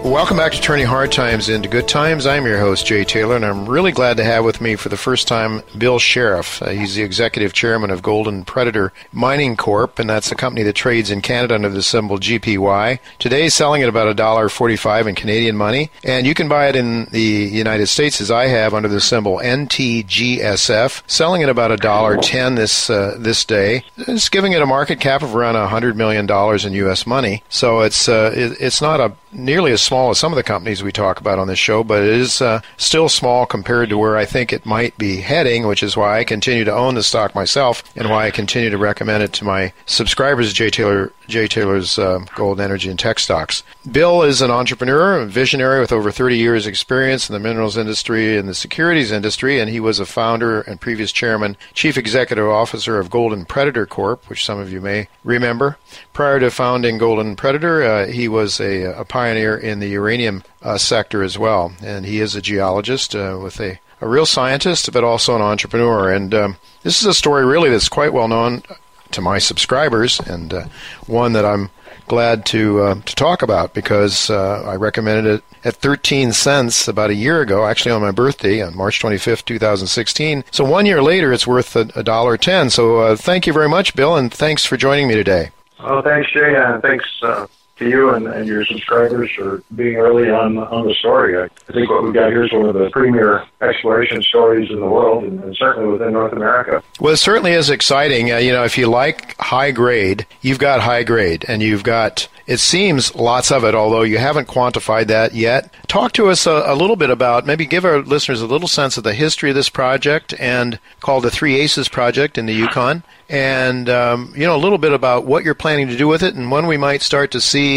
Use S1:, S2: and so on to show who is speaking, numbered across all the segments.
S1: Welcome back to Turning Hard Times into Good Times. I'm your host, Jay Taylor, and I'm really glad to have with me for the first time Bill Sheriff. He's the executive chairman of Golden Predator Mining Corp., and that's a company that trades in Canada under the symbol GPY. Today, selling at about $1.45 in Canadian money, and you can buy it in the United States, as I have, under the symbol NTGSF, selling at about $1.10 this day. It's giving it a market cap of around $100 million in U.S. money, so it's not nearly as small as some of the companies we talk about on this show, but it is still small compared to where I think it might be heading, which is why I continue to own the stock myself and why I continue to recommend it to my subscribers, Jay Taylor's Gold, Energy, and Tech Stocks. Bill is an entrepreneur, a visionary with over 30 years' experience in the minerals industry and the securities industry, and he was a founder and previous chairman, chief executive officer of Golden Predator Corp., which some of you may remember. Prior to founding Golden Predator, he was a pioneer in the uranium sector as well, and he is a geologist with a real scientist, but also an entrepreneur. And this is a story really that's quite well known to my subscribers, and one that I'm glad to talk about because I recommended it at 13 cents about a year ago, actually on my birthday on March 25th, 2016. So 1 year later, it's worth $1.10. So thank you very much, Bill, and thanks for joining me today.
S2: Oh, thanks, Jay, and thanks to you and your subscribers for being early on the story. I think what we've got here is one of the premier exploration stories in the world, and certainly within North America.
S1: Well, it certainly is exciting. If you like high grade, you've got high grade, and you've got, it seems, lots of it, although you haven't quantified that yet. Talk to us a little bit about, maybe give our listeners a little sense of the history of this project, and called the Three Aces Project in the Yukon, and a little bit about what you're planning to do with it and when we might start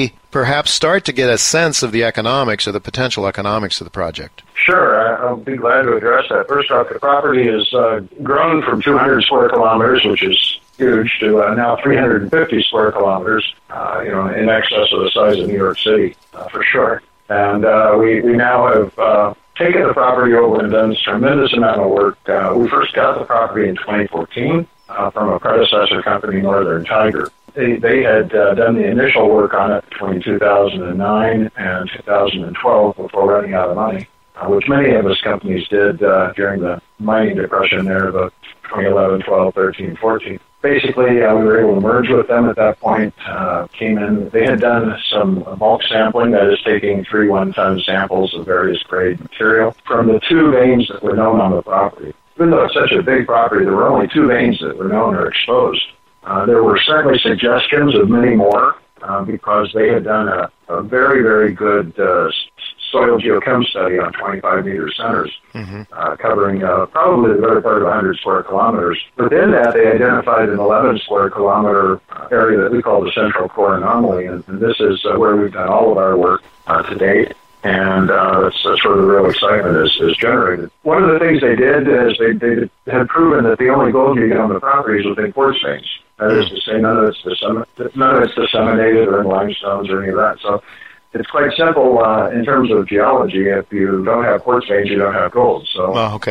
S1: to get a sense of the economics or the potential economics of the project.
S2: Sure, I'll be glad to address that. First off, the property has grown from 200 square kilometers, which is huge, to now 350 square kilometers, in excess of the size of New York City, for sure. And we now have taken the property over and done this tremendous amount of work. We first got the property in 2014 from a predecessor company, Northern Tiger. They had done the initial work on it between 2009 and 2012 before running out of money, which many of us companies did during the mining depression there about 2011, 12, 13, 14. Basically, we were able to merge with them at that point, came in. They had done some bulk sampling, that is taking 3 1-ton samples of various grade material from the 2 veins that were known on the property. Even though it's such a big property, there were only 2 veins that were known or exposed. There were certainly suggestions of many more because they had done a very, very good soil geochem study on 25-meter centers, covering probably the better part of 100 square kilometers. Within that, they identified an 11-square-kilometer area that we call the Central Core Anomaly, and this is where we've done all of our work to date. And that's where the real excitement is generated. One of the things they did is they had proven that the only gold you get on the property is within quartz veins. That is to say, none of it's disseminated or in limestones or any of that. So it's quite simple in terms of geology. If you don't have quartz veins, you don't have gold. So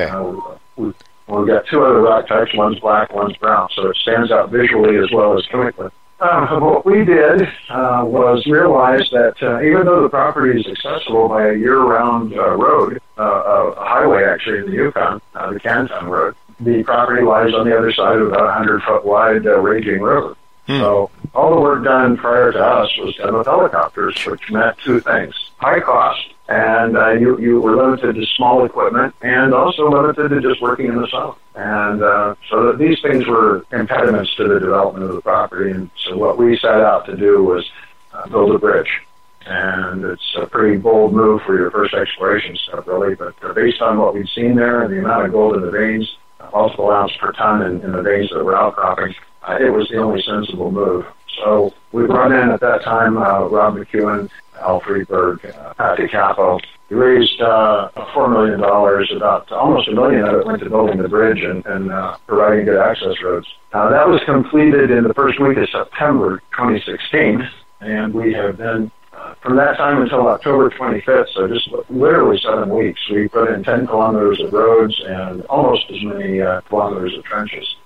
S2: we've got 2 other rock types. One's black, one's brown. So it stands out visually as well as chemically. What we did was realize that even though the property is accessible by a year-round road, a highway actually in the Yukon, the Canton Road, the property lies on the other side of about 100-foot-wide raging river. So all the work done prior to us was done with helicopters, which meant 2 things: high cost, and you were limited to small equipment, and also limited to just working in the sun. And so these things were impediments to the development of the property. And so what we set out to do was build a bridge. And it's a pretty bold move for your first exploration stuff, really. But based on what we'd seen there and the amount of gold in the veins, multiple ounce per ton in the veins that were outcropping, it was the only sensible move. So we brought in at that time Rob McEwen, Al Friedberg, Pat DiCapo. We raised $4 million, about almost $1 million of it went to building the bridge and providing good access roads. That was completed in the first week of September 2016, and we have been, from that time until October 25th, so just literally 7 weeks, we put in 10 kilometers of roads and almost as many kilometers of trenches.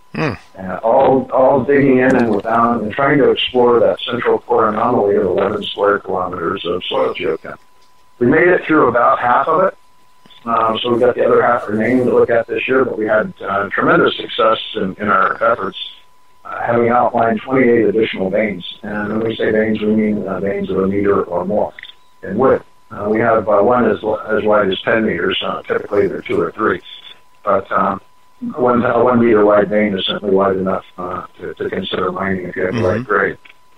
S2: All digging in and without and trying to explore that Central Core Anomaly of 11 square kilometers of soil geochem. We made it through about half of it. So we've got the other half remaining to look at this year, but we had tremendous success in our efforts, having outlined 28 additional veins. And when we say veins, we mean veins of a meter or more in width. We have one as wide as 10 meters. Typically, they're 2 or 3. But a 1 meter wide vein is simply wide enough to consider mining if you have the right grade.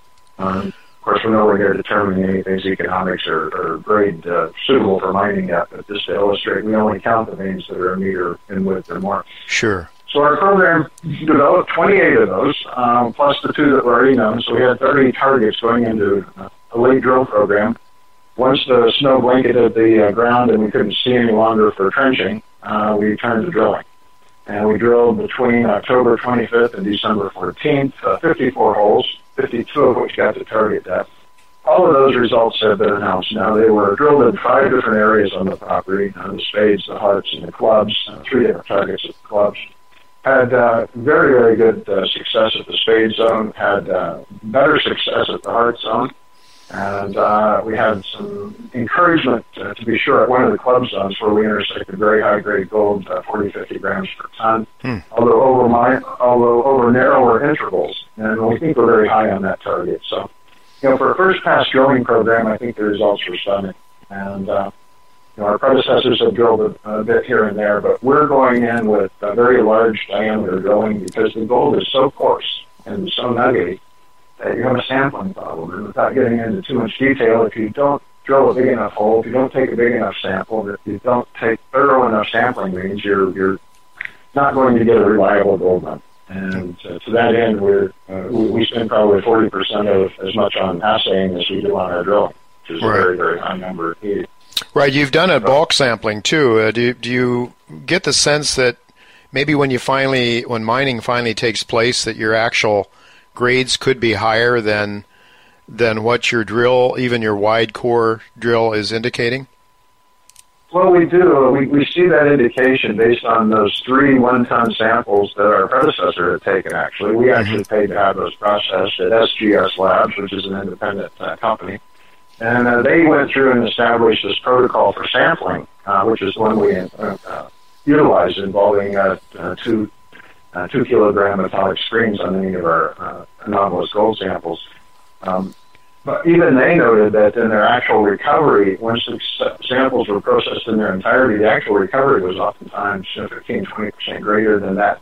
S2: Of course, we're nowhere near determining anything's economics or grade suitable for mining yet, but just to illustrate, we only count the veins that are a meter in width or more.
S1: Sure.
S2: So our program developed 28 of those, plus the 2 that were already known. So we had 30 targets going into a late drill program. Once the snow blanketed the ground and we couldn't see any longer for trenching, we turned to drilling. And we drilled between October 25th and December 14th, 54 holes, 52 of which got to target depth. All of those results have been announced now. They were drilled in 5 different areas on the property, the spades, the hearts, and the clubs, 3 different targets at the clubs. Had very, very good success at the spade zone, had better success at the heart zone, and we had some encouragement, to be sure, at one of the club zones where we intersected very high-grade gold, 40, 50 grams per ton, although over narrower intervals, and we think we're very high on that target. So, for a first-pass drilling program, I think the results were stunning, and our predecessors have drilled a bit here and there, but we're going in with a very large diameter drilling because the gold is so coarse and so nuggety that you have a sampling problem. And without getting into too much detail, if you don't drill a big enough hole, if you don't take a big enough sample, if you don't take thorough enough sampling means you're not going to get a reliable gold number. And to that end, we spend probably 40% of as much on assaying as we do on our drilling, which is a very, very high number needed.
S1: Right, you've done a bulk sampling too. Do you get the sense that maybe when mining finally takes place, that your actual grades could be higher than what your drill, even your wide core drill, is indicating?
S2: Well, we do. We see that indication based on those 3 one-ton samples that our predecessor had taken, actually. We actually paid to have those processed at SGS Labs, which is an independent company. And they went through and established this protocol for sampling, which is one we utilized, involving 2 kilogram metallic screens on any of our anomalous gold samples. But even they noted that in their actual recovery, once the samples were processed in their entirety, the actual recovery was oftentimes 15-20% greater than that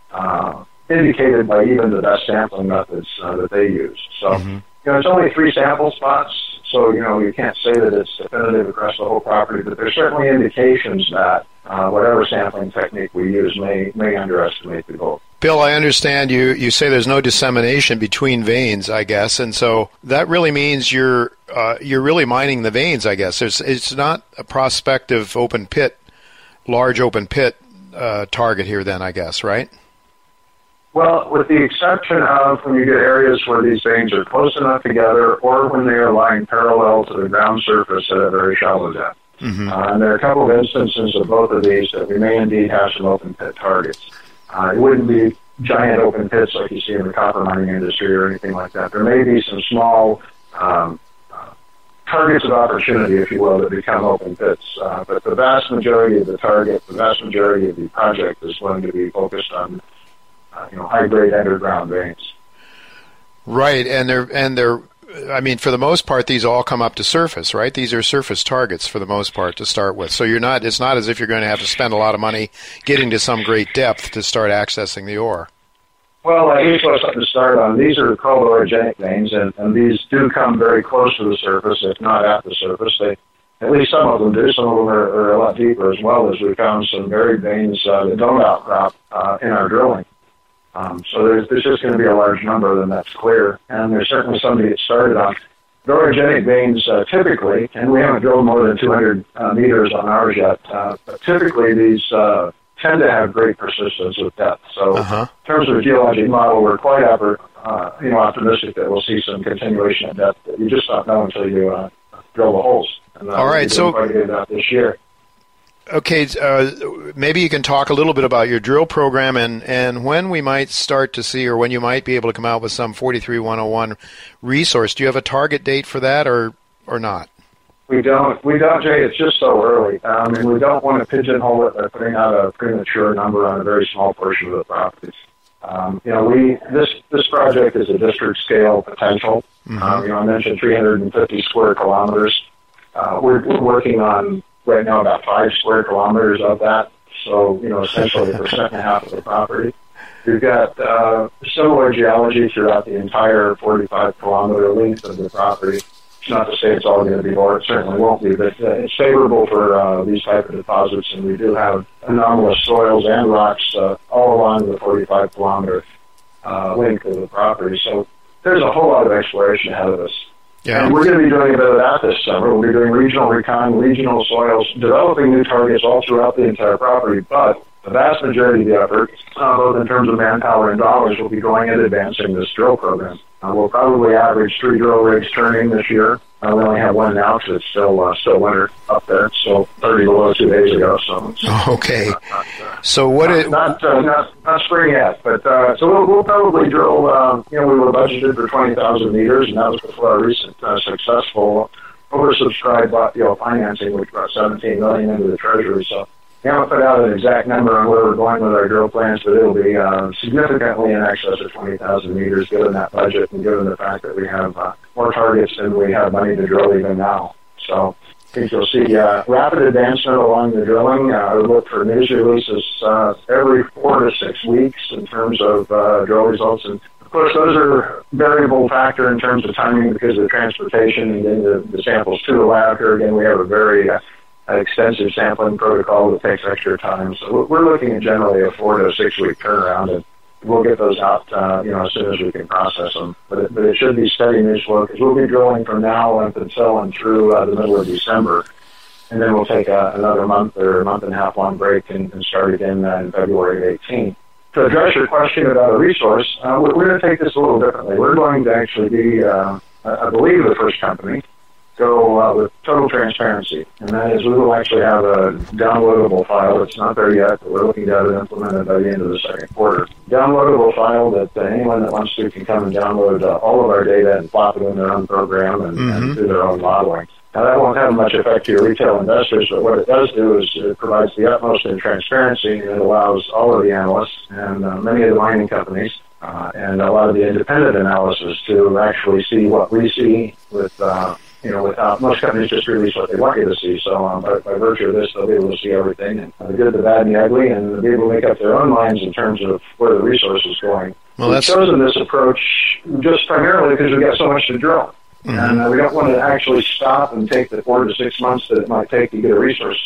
S2: indicated by even the best sampling methods that they used. So, it's only 3 sample spots, so, you can't say that it's definitive across the whole property, but there's certainly indications that whatever sampling technique we use may underestimate the gold.
S1: Bill, I understand you say there's no dissemination between veins, I guess, and so that really means you're really mining the veins, I guess. It's not a prospective large open pit target here then, I guess, right?
S2: Well, with the exception of when you get areas where these veins are close enough together or when they are lying parallel to the ground surface at a very shallow depth. And there are a couple of instances of both of these that we may indeed have some open pit targets. It wouldn't be giant open pits like you see in the copper mining industry or anything like that. There may be some small targets of opportunity, if you will, that become open pits. But the vast majority of the target, the vast majority of the project is going to be focused on high-grade underground veins.
S1: Right, and they're. I mean, for the most part, these all come up to surface, right? These are surface targets for the most part to start with. So it's not as if you're going to have to spend a lot of money getting to some great depth to start accessing the ore.
S2: Well, here's something to start on. These are called orogenic veins, and these do come very close to the surface, if not at the surface. At least some of them do. Some of them are a lot deeper as well, as we found some buried veins that don't outcrop in our drilling. So there's just going to be a large number, then that's clear. And there's certainly some to get started on. The orogenic veins typically, and we haven't drilled more than 200 meters on ours yet, but typically these tend to have great persistence with depth. So in terms of a geologic model, we're quite optimistic that we'll see some continuation of depth. You just don't know until you drill the holes. And,
S1: all right, so
S2: quite good about this year.
S1: Okay, maybe you can talk a little bit about your drill program and when we might start to see, or when you might be able to come out with some 43-101 resource. Do you have a target date for that or not?
S2: We don't, Jay. It's just so early, and we don't want to pigeonhole it by putting out a premature number on a very small portion of the properties. This project is a district scale potential. Mm-hmm. I mentioned 350 square kilometers. We're working on right now about 5 square kilometers of that. So, essentially 1.5% of the property. We've got similar geology throughout the entire 45-kilometer length of the property. It's not to say it's all going to be ore. It certainly won't be, but it's favorable for these type of deposits, and we do have anomalous soils and rocks all along the 45-kilometer length of the property. So there's a whole lot of exploration ahead of us. Yeah. And we're going to be doing a bit of that this summer. We'll be doing regional recon, regional soils, developing new targets all throughout the entire property, but the vast majority of the effort, both in terms of manpower and dollars, will be going at advancing this drill program. We'll probably average 3 drill rigs turning this year. We only have one now because it's still winter up there. It's still 30 below 2 days ago. So
S1: okay.
S2: Not spring yet, but so we'll probably drill. We were budgeted for 20,000 meters, and that was before our recent successful oversubscribed financing, which brought $17 million into the treasury. So we haven't put out an exact number on where we're going with our drill plans, but it'll be significantly in excess of 20,000 meters given that budget and given the fact that we have more targets than we have money to drill even now. So I think you'll see rapid advancement along the drilling. I would look for news releases every 4 to 6 weeks in terms of drill results. And, of course, those are variable factor in terms of timing because of transportation and then the samples to the lab. Here again, we have a very extensive sampling protocol that takes extra time. So we're looking at generally a 4 to 6 week turnaround, and we'll get those out, as soon as we can process them. But it should be steady news flow because we'll be drilling from now up until and through the middle of December. And then we'll take another month or a month and a half long break and start again in February 18th. To address your question about a resource, we're going to take this a little differently. We're going to actually be, I believe, the first company go with total transparency, and that is we will actually have a downloadable file. It's not there yet, but we're looking to have it implemented by the end of the second quarter. Downloadable file that anyone that wants to can come and download all of our data and plop it in their own program and do their own modeling. Now, that won't have much effect to your retail investors, but what it does do is it provides the utmost in transparency, and it allows all of the analysts and many of the mining companies and a lot of the independent analysis to actually see what we see without most companies just release what they want you to see. So by virtue of this, they'll be able to see everything, and the good, the bad, and the ugly, and be able to make up their own minds in terms of where the resource is going. Well, we've chosen this approach just primarily because we've got so much to drill. Mm-hmm. And we don't want to actually stop and take the 4 to 6 months that it might take to get a resource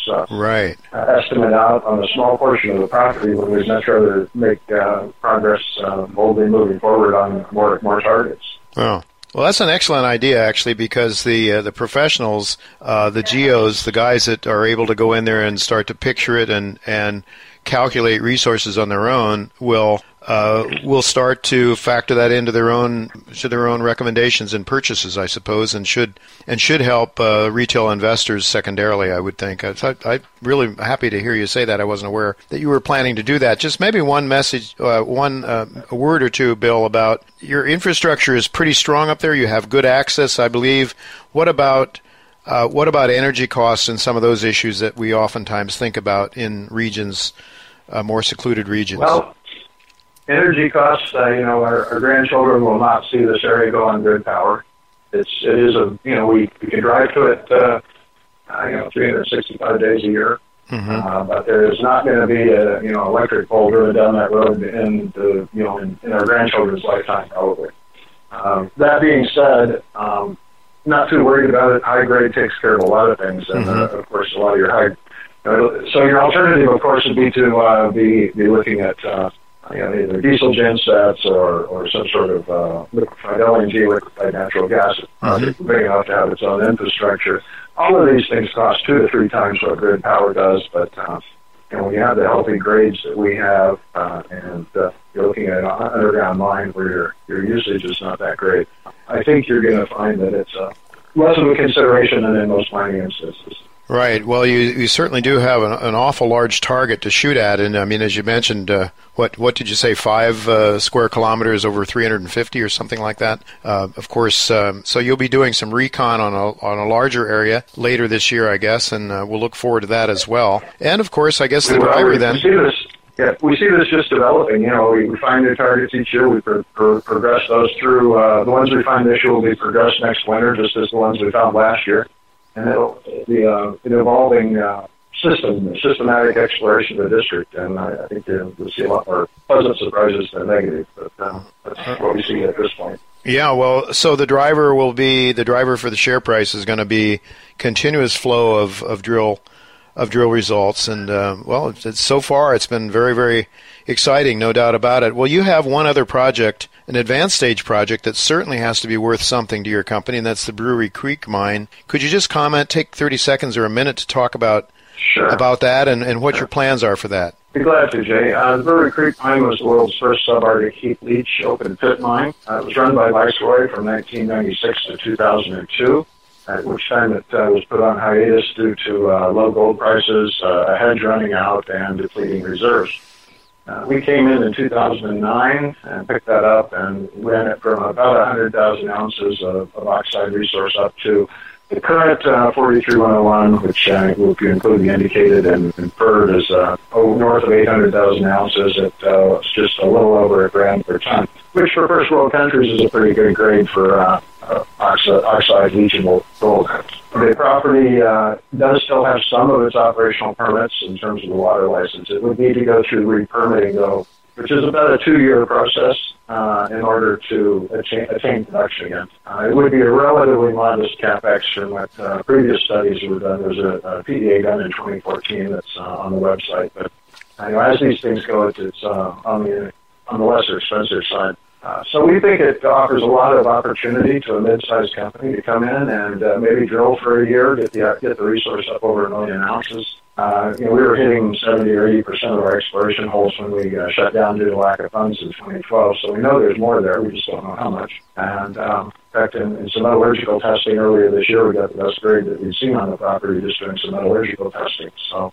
S2: estimate out on a small portion of the property when we'd much rather make progress boldly moving forward on more targets.
S1: Oh. Well, that's an excellent idea, actually, because the professionals, the geos, the guys that are able to go in there and start to picture it and calculate resources on their own will start to factor that into their own recommendations and purchases, I suppose, and should help retail investors secondarily, I would think. I'm really happy to hear you say that. I wasn't aware that you were planning to do that. Just maybe one message, a word or two, Bill, about your infrastructure is pretty strong up there. You have good access, I believe. What about energy costs and some of those issues that we oftentimes think about in regions, more secluded regions?
S2: Well, energy costs, our grandchildren will not see this area go on grid power. We can drive to it, 365 days a year. Mm-hmm. But there is not going to be electric pole driven down that road in our grandchildren's lifetime, probably. That being said, not too worried about it. High grade takes care of a lot of things, and of course, a lot of your high. So your alternative, of course, would be to be looking at either diesel gensets or some sort of liquefied LNG, liquefied natural gas, big enough to have its own infrastructure. All of these things cost 2 to 3 times what grid power does, but when you have the healthy grades that we have, and you're looking at an underground mine where your usage is not that great, I think you're going to find that it's less of a consideration than in most mining instances.
S1: Right. Well, you certainly do have an awful large target to shoot at, and I mean, as you mentioned, what did you say? 5 square kilometers over 350 or something like that. Of course, so you'll be doing some recon on a larger area later this year, I guess, and we'll look forward to that as well. And of course, I guess the driver then.
S2: We see this just developing. We find new targets each year. We progress those through. The ones we find this year will be progressed next winter, just as the ones we found last year. And it'll be an evolving systematic exploration of the district. And I think you'll see a lot more pleasant surprises than negative. But that's what we see at this point.
S1: Yeah, well, so the driver for the share price is going to be continuous flow of drill results, and so far it's been very, very exciting, no doubt about it. Well, you have one other project, an advanced stage project that certainly has to be worth something to your company, and that's the Brewery Creek mine. Could you just take 30 seconds or a minute to talk about that and what your plans are for that?
S2: Be glad to, Jay. The Brewery Creek mine was the world's first subarctic heap leach open pit mine. It was run by Viceroy from 1996 to 2002. At which time it was put on hiatus due to low gold prices, a hedge running out, and depleting reserves. We came in 2009 and picked that up and ran it from about 100,000 ounces of oxide resource up to the current 43-101, which if you include the indicated and inferred is north of 800,000 ounces at just a little over a gram per ton, which for first world countries is a pretty good grade for oxide leachable gold. The property does still have some of its operational permits in terms of the water license. It would need to go through re-permitting, though, which is about a 2-year process in order to attain production again. It would be a relatively modest capex from what previous studies were done. There's a PEA done in 2014 that's on the website. But as these things go, it's on the lesser expensive side. So we think it offers a lot of opportunity to a mid-sized company to come in and maybe drill for a year, get the resource up over 1 million ounces. We were hitting 70 or 80% of our exploration holes when we shut down due to lack of funds in 2012. So we know there's more there. We just don't know how much. And in fact, in some metallurgical testing earlier this year, we got the best grade that we've seen on the property just doing some metallurgical testing. So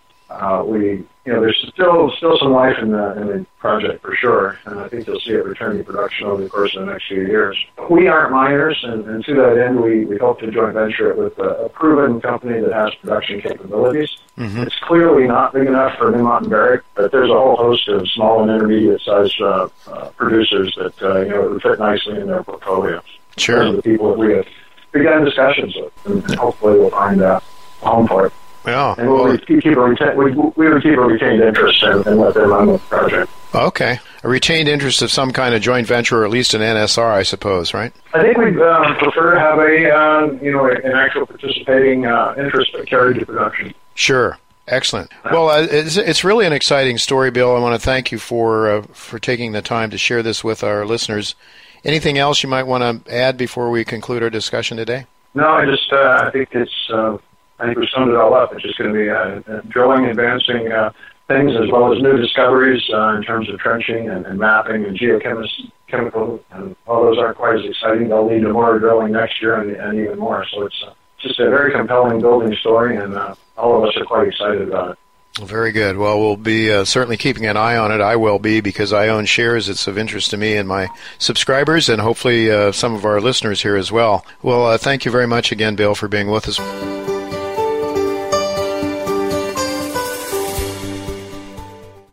S2: there's still some life in the project for sure, and I think you'll see it return to production over the course of the next few years. We aren't miners, and to that end, we hope to joint venture it with a proven company that has production capabilities. Mm-hmm. It's clearly not big enough for Newmont and Barrick, but there's a whole host of small and intermediate-sized producers that would fit nicely in their portfolio.
S1: Sure.
S2: Those are the people that we have begun discussions with, and hopefully we'll find a home for it.
S1: Yeah.
S2: And we would keep a retained interest and let them run the project.
S1: Okay. A retained interest of some kind of joint venture, or at least an NSR, I suppose, right?
S2: I think we'd prefer to have an actual participating interest but carried to production.
S1: Sure. Excellent. Well, it's really an exciting story, Bill. I want to thank you for taking the time to share this with our listeners. Anything else you might want to add before we conclude our discussion today?
S2: No, I think we summed it all up. It's just going to be drilling, advancing things, as well as new discoveries in terms of trenching and mapping and geochemical, and all those aren't quite as exciting. They'll lead to more drilling next year and even more. So it's just a very compelling building story, and all of us are quite excited about it.
S1: Very good. Well, we'll be certainly keeping an eye on it. I will be, because I own shares. It's of interest to me and my subscribers, and hopefully some of our listeners here as well. Well, thank you very much again, Bill, for being with us.